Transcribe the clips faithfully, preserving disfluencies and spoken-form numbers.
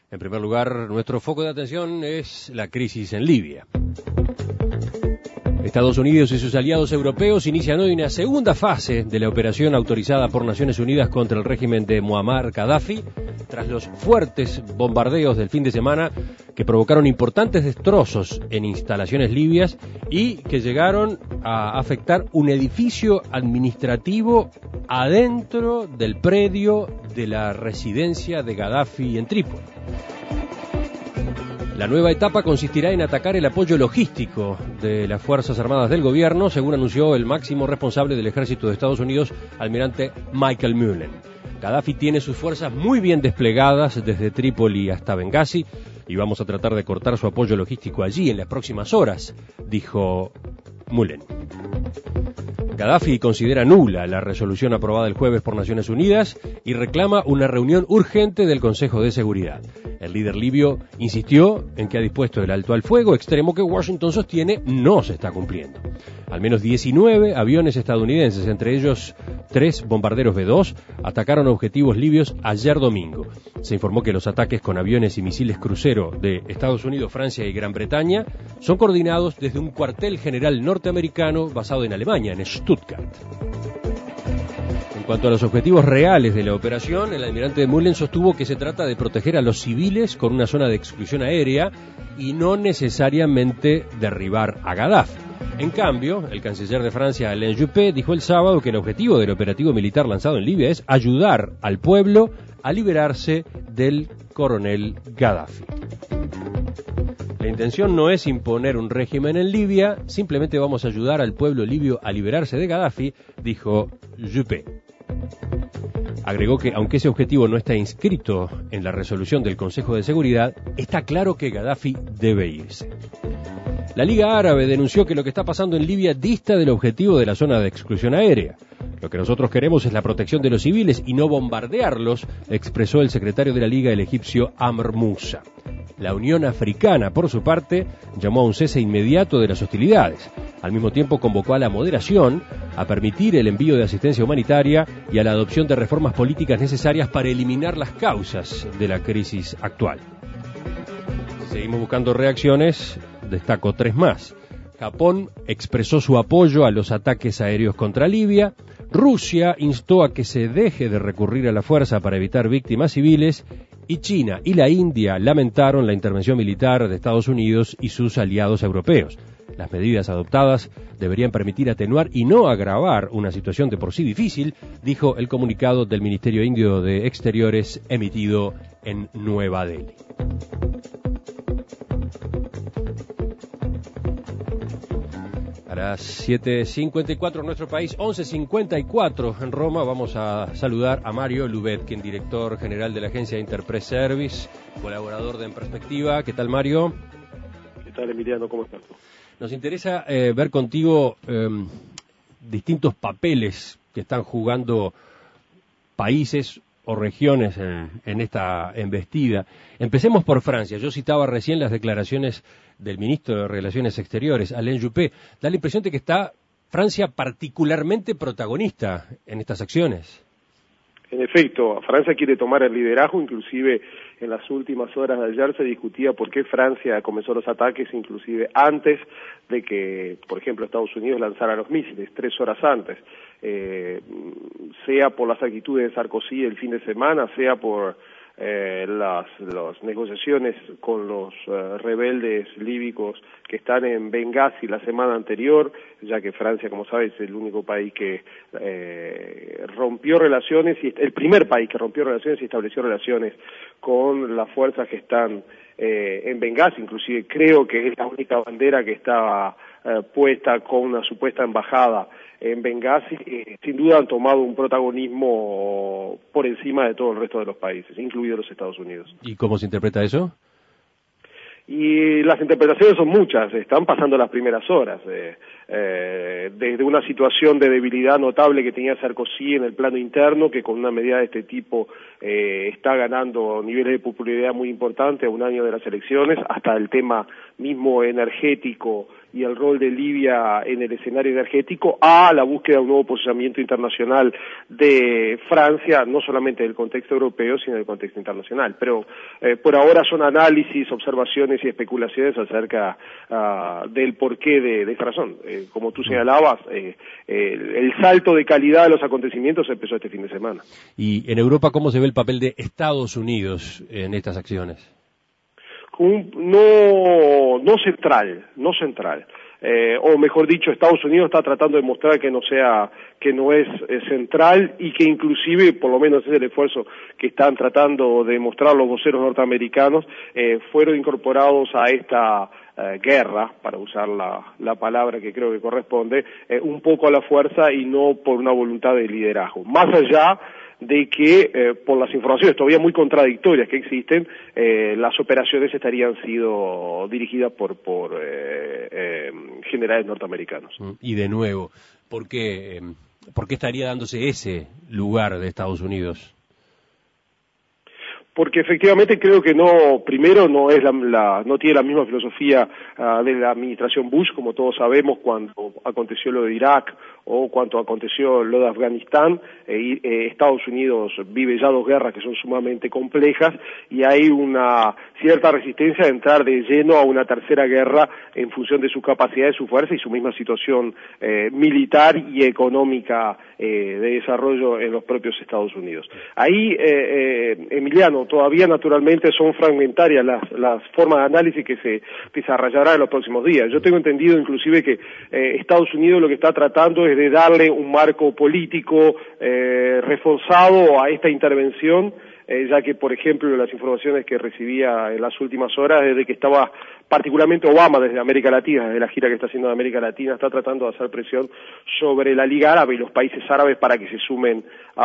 En primer lugar, nuestro foco de atención es la crisis en Libia. Estados Unidos y sus aliados europeos inician hoy una segunda fase de la operación autorizada por Naciones Unidas contra el régimen de Muammar Gaddafi, tras los fuertes bombardeos del fin de semana que provocaron importantes destrozos en instalaciones libias y que llegaron a afectar un edificio administrativo adentro del predio de la residencia de Gaddafi en Trípoli. La nueva etapa consistirá en atacar el apoyo logístico de las Fuerzas Armadas del gobierno, según anunció el máximo responsable del ejército de Estados Unidos, almirante Michael Mullen. Gaddafi tiene sus fuerzas muy bien desplegadas desde Trípoli hasta Bengasi y vamos a tratar de cortar su apoyo logístico allí en las próximas horas, dijo Mullen. Gaddafi considera nula la resolución aprobada el jueves por Naciones Unidas y reclama una reunión urgente del Consejo de Seguridad. El líder libio insistió en que ha dispuesto el alto al fuego, extremo que Washington sostiene no se está cumpliendo. Al menos diecinueve aviones estadounidenses, entre ellos tres bombarderos B dos, atacaron objetivos libios ayer domingo. Se informó que los ataques con aviones y misiles crucero de Estados Unidos, Francia y Gran Bretaña son coordinados desde un cuartel general norteamericano basado en Alemania, en Stuttgart. En cuanto a los objetivos reales de la operación, el almirante Mullen sostuvo que se trata de proteger a los civiles con una zona de exclusión aérea y no necesariamente derribar a Gaddafi. En cambio, el canciller de Francia, Alain Juppé, dijo el sábado que el objetivo del operativo militar lanzado en Libia es ayudar al pueblo a liberarse del coronel Gaddafi. La intención no es imponer un régimen en Libia, simplemente vamos a ayudar al pueblo libio a liberarse de Gaddafi, dijo Juppé. Agregó que, aunque ese objetivo no está inscrito en la resolución del Consejo de Seguridad, está claro que Gaddafi debe irse. La Liga Árabe denunció que lo que está pasando en Libia dista del objetivo de la zona de exclusión aérea. Lo que nosotros queremos es la protección de los civiles y no bombardearlos, expresó el secretario de la Liga, el egipcio Amr Moussa. La Unión Africana, por su parte, llamó a un cese inmediato de las hostilidades. Al mismo tiempo convocó a la moderación, a permitir el envío de asistencia humanitaria y a la adopción de reformas políticas necesarias para eliminar las causas de la crisis actual. Seguimos buscando reacciones, destaco tres más. Japón expresó su apoyo a los ataques aéreos contra Libia. Rusia instó a que se deje de recurrir a la fuerza para evitar víctimas civiles. Y China y la India lamentaron la intervención militar de Estados Unidos y sus aliados europeos. Las medidas adoptadas deberían permitir atenuar y no agravar una situación de por sí difícil, dijo el comunicado del Ministerio Indio de Exteriores emitido en Nueva Delhi. A las siete cincuenta y cuatro en nuestro país, once cincuenta y cuatro en Roma, vamos a saludar a Mario Lubetkin, director general de la agencia Interpress Service, colaborador de En Perspectiva. ¿Qué tal, Mario? ¿Qué tal, Emiliano? ¿Cómo estás? Nos interesa eh, ver contigo eh, distintos papeles que están jugando países o regiones en, en esta embestida. Empecemos por Francia. Yo citaba recién las declaraciones del ministro de Relaciones Exteriores, Alain Juppé. Da la impresión de que está Francia particularmente protagonista en estas acciones. En efecto, Francia quiere tomar el liderazgo, inclusive en las últimas horas de ayer se discutía por qué Francia comenzó los ataques, inclusive antes de que, por ejemplo, Estados Unidos lanzara los misiles, tres horas antes, eh, sea por las actitudes de Sarkozy el fin de semana, sea por eh, las, las negociaciones con los uh, rebeldes líbicos que están en Bengasi la semana anterior, ya que Francia, como sabes, es el único país que eh, rompió relaciones, y el primer país que rompió relaciones y estableció relaciones con las fuerzas que están eh, en Bengasi. Inclusive creo que es la única bandera que estaba eh, puesta con una supuesta embajada en Bengasi. Eh, sin duda han tomado un protagonismo por encima de todo el resto de los países, incluidos los Estados Unidos. ¿Y cómo se interpreta eso? Y las interpretaciones son muchas, están pasando las primeras horas, eh, eh, desde una situación de debilidad notable que tenía Sarkozy en el plano interno, que con una medida de este tipo eh, está ganando niveles de popularidad muy importantes a un año de las elecciones, hasta el tema mismo energético y el rol de Libia en el escenario energético, a la búsqueda de un nuevo posicionamiento internacional de Francia, no solamente del contexto europeo, sino del contexto internacional. Pero eh, por ahora son análisis, observaciones y especulaciones acerca uh, del porqué de, de esta razón. Eh, como tú señalabas, eh, el, el salto de calidad de los acontecimientos empezó este fin de semana. ¿Y en Europa cómo se ve el papel de Estados Unidos en estas acciones? Un, no, no central, no central. Eh, o mejor dicho, Estados Unidos está tratando de mostrar que no sea, que no es eh, central y que inclusive, por lo menos es el esfuerzo que están tratando de mostrar los voceros norteamericanos, eh, fueron incorporados a esta eh, guerra, para usar la, la palabra que creo que corresponde, eh, un poco a la fuerza y no por una voluntad de liderazgo. Más allá de que eh, por las informaciones todavía muy contradictorias que existen, eh, las operaciones estarían sido dirigidas por por eh, eh, generales norteamericanos. Y de nuevo, ¿por qué, eh, ¿por qué estaría dándose ese lugar de Estados Unidos? Porque efectivamente creo que no, primero no es la, la no tiene la misma filosofía uh, de la administración Bush, como todos sabemos, cuando aconteció lo de Irak o cuando aconteció lo de Afganistán. Eh, eh, Estados Unidos vive ya dos guerras que son sumamente complejas y hay una cierta resistencia a entrar de lleno a una tercera guerra en función de su capacidad, de su fuerza y su misma situación eh, militar y económica eh, de desarrollo en los propios Estados Unidos. Ahí, eh, eh, Emiliano, todavía naturalmente son fragmentarias las, las formas de análisis que se desarrollarán en los próximos días. Yo tengo entendido inclusive que eh, Estados Unidos lo que está tratando es de darle un marco político eh, reforzado a esta intervención, eh, ya que, por ejemplo, las informaciones que recibía en las últimas horas es de que estaba particularmente Obama desde América Latina, desde la gira que está haciendo de América Latina, está tratando de hacer presión sobre la Liga Árabe y los países árabes para que se sumen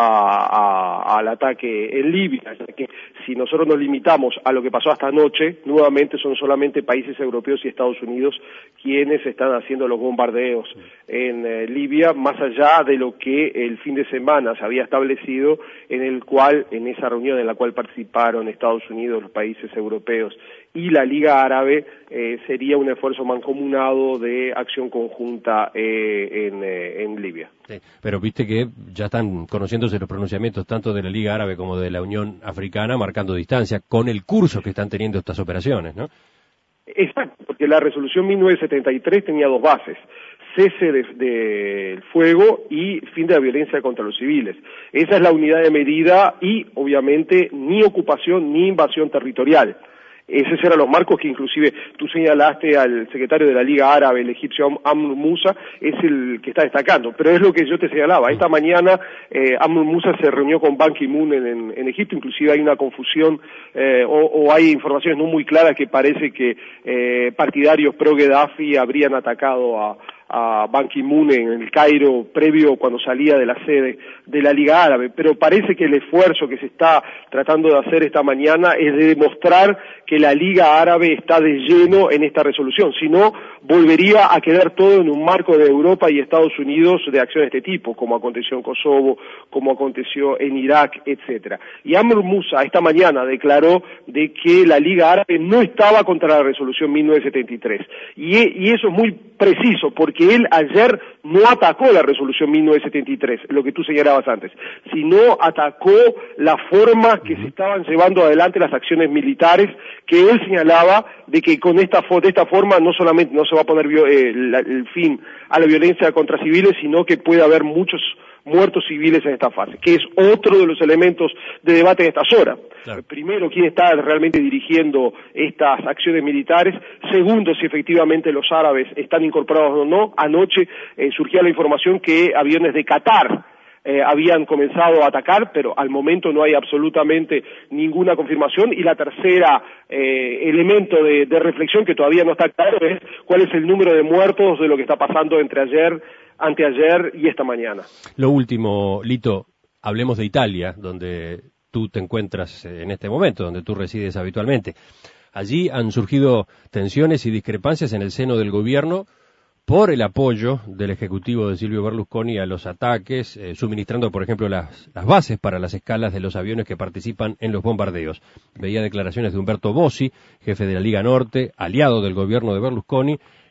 a, a, al ataque en Libia, ya que si nosotros nos limitamos a lo que pasó hasta anoche, nuevamente son solamente países europeos y Estados Unidos quienes están haciendo los bombardeos en eh, Libia, más allá de lo que el fin de semana se había establecido, en el cual, en esa reunión en la cual participaron Estados Unidos, los países europeos y la Liga Árabe, eh, sería un esfuerzo mancomunado de acción conjunta eh, en, eh, en Libia. Sí, pero viste que ya están conociéndose los pronunciamientos tanto de la Liga Árabe como de la Unión Africana, marcando distancia con el curso que están teniendo estas operaciones, ¿no? Exacto, porque la resolución mil novecientos setenta y tres tenía dos bases: cese del de fuego y fin de la violencia contra los civiles. Esa es la unidad de medida y, obviamente, ni ocupación ni invasión territorial. Esos eran los marcos que inclusive tú señalaste al secretario de la Liga Árabe, el egipcio Amr Moussa, es el que está destacando. Pero es lo que yo te señalaba. Esta mañana eh, Amr Moussa se reunió con Ban Ki-moon en, en, en Egipto. Inclusive hay una confusión eh, o, o hay informaciones no muy claras que parece que eh, partidarios pro-Gaddafi habrían atacado a a Ban Ki-moon en el Cairo previo cuando salía de la sede de la Liga Árabe, pero parece que el esfuerzo que se está tratando de hacer esta mañana es de demostrar que la Liga Árabe está de lleno en esta resolución, si no volvería a quedar todo en un marco de Europa y Estados Unidos de acción de este tipo, como aconteció en Kosovo, como aconteció en Irak, etcétera. Y Amr Moussa esta mañana declaró de que la Liga Árabe no estaba contra la resolución mil novecientos setenta y tres, y, y eso es muy preciso, porque que él ayer no atacó la resolución mil novecientos setenta y tres, lo que tú señalabas antes, sino atacó la forma que se estaban llevando adelante las acciones militares, que él señalaba de que con esta de esta forma no solamente no se va a poner eh, la, el fin a la violencia contra civiles, sino que puede haber muchos muertos civiles en esta fase, que es otro de los elementos de debate en estas horas. Claro. Primero, quién está realmente dirigiendo estas acciones militares. Segundo, si efectivamente los árabes están incorporados o no. Anoche eh, surgía la información que aviones de Qatar eh, habían comenzado a atacar, pero al momento no hay absolutamente ninguna confirmación. Y la tercera eh, elemento de, de reflexión que todavía no está claro es cuál es el número de muertos de lo que está pasando entre ayer anteayer y esta mañana. Lo último, Lito, hablemos de Italia, donde tú te encuentras en este momento, donde tú resides habitualmente. Allí han surgido tensiones y discrepancias en el seno del gobierno por el apoyo del ejecutivo de Silvio Berlusconi a los ataques, eh, suministrando, por ejemplo, las, las bases para las escalas de los aviones que participan en los bombardeos. Veía declaraciones de Umberto Bossi, jefe de la Liga Norte, aliado del gobierno de Berlusconi,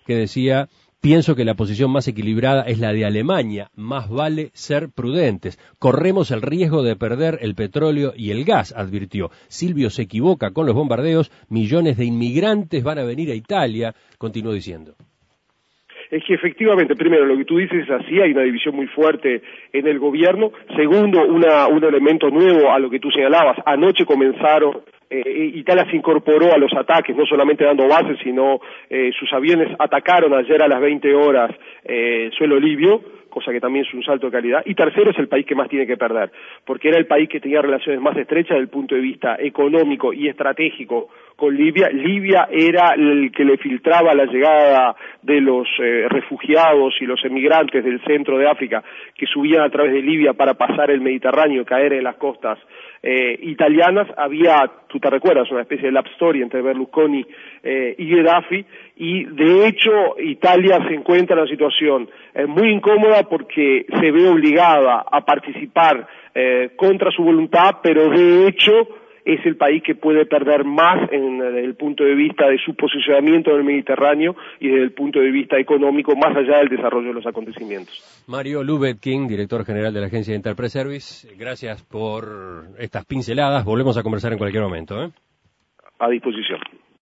que decía: pienso que la posición más equilibrada es la de Alemania, más vale ser prudentes. Corremos el riesgo de perder el petróleo y el gas, advirtió. Silvio se equivoca con los bombardeos, millones de inmigrantes van a venir a Italia, continuó diciendo. Es que efectivamente, primero, lo que tú dices es así, hay una división muy fuerte en el gobierno. Segundo, una, un elemento nuevo a lo que tú señalabas. Anoche comenzaron, eh, Italia se incorporó a los ataques, no solamente dando bases, sino eh, sus aviones atacaron ayer a las veinte horas eh, suelo libio, cosa que también es un salto de calidad. Y tercero, es el país que más tiene que perder, porque era el país que tenía relaciones más estrechas desde el punto de vista económico y estratégico con Libia. Libia era el que le filtraba la llegada de los eh, refugiados y los emigrantes del centro de África que subían a través de Libia para pasar el Mediterráneo y caer en las costas eh, italianas. Había, tú te recuerdas, una especie de love story entre Berlusconi eh, y Gheddafi, y de hecho Italia se encuentra en una situación eh, muy incómoda porque se ve obligada a participar eh, contra su voluntad, pero de hecho es el país que puede perder más en, desde el punto de vista de su posicionamiento en el Mediterráneo y desde el punto de vista económico, más allá del desarrollo de los acontecimientos. Mario Lubetkin, director general de la agencia de Enterprise Service, gracias por estas pinceladas. Volvemos a conversar en cualquier momento, ¿eh? A disposición.